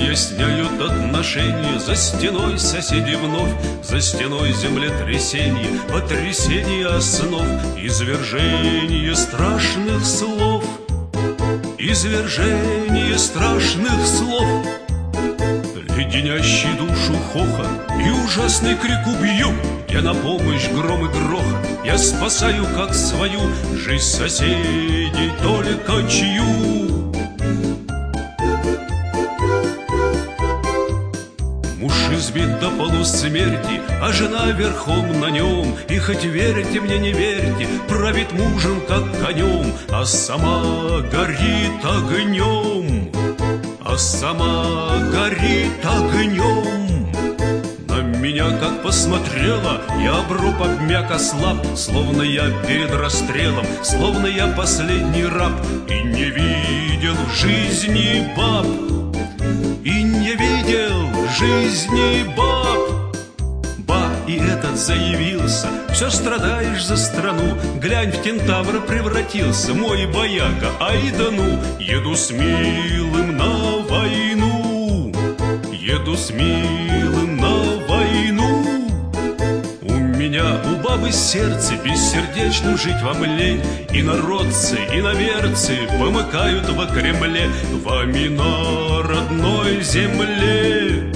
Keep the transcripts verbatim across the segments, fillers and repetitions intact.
выясняют отношения. За стеной соседи вновь, за стеной землетрясение, потрясение основ, извержение страшных слов, извержение страшных слов. Леденящий душу хохот и ужасный крик убью. Я на помощь гром и грохот, я спасаю как свою жизнь соседей, только чью. Муж избит до полусмерти, а жена верхом на нем. И хоть верьте мне, не верьте, правит мужем как конем, а сама горит огнем, а сама горит огнем. На меня как посмотрела, я обруб обмяк ослаб, словно я перед расстрелом, словно я последний раб. И не видел в жизни баб, и не видел в жизни баб. Ба, и этот заявился: все страдаешь за страну, глянь, в кентавра превратился мой бояка, ай да ну. Еду с милым на войну, еду с милым на войну. У меня у бабы сердце бессердечным жить вам лень, и народцы, и наверцы помыкают во Кремле вами на родной земле.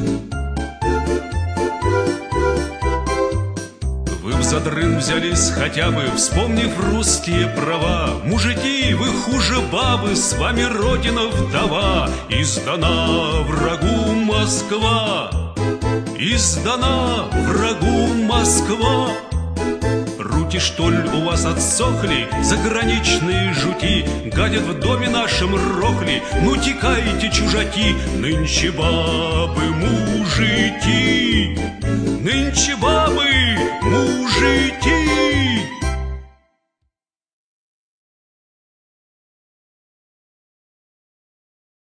Вы в задрын взялись хотя бы, вспомнив русские права. Мужики, вы хуже бабы, с вами родина вдова. И сдана врагу Москва, и сдана врагу Москва. Руки, что ли, у вас отсохли, заграничные жути, гадят в доме нашем рохли. Ну текайте, чужаки, нынче бабы мужики,